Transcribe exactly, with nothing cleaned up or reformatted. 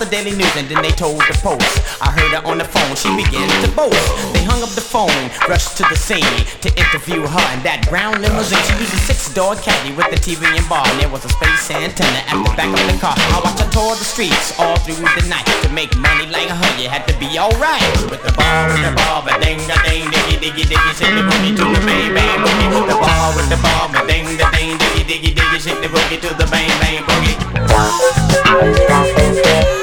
the Daily News and then they told the Post. I heard her on the phone, she began to boast. They hung up the phone, rushed to the scene to interview her in that brown limousine. She used a six-door caddy with the T V and bar, and there was a space antenna at the back of the car. I watched her tour the streets all through the night. To make money like her, you had to be alright. With the ball, with the ball, but ding, da ding, diggy, diggy, diggy, shake the boogie to the bang, bang, boogie. With the ball, with the ball, but ding, da ding, diggy, diggy, diggy, shake the boogie to the bang, bang, boogie.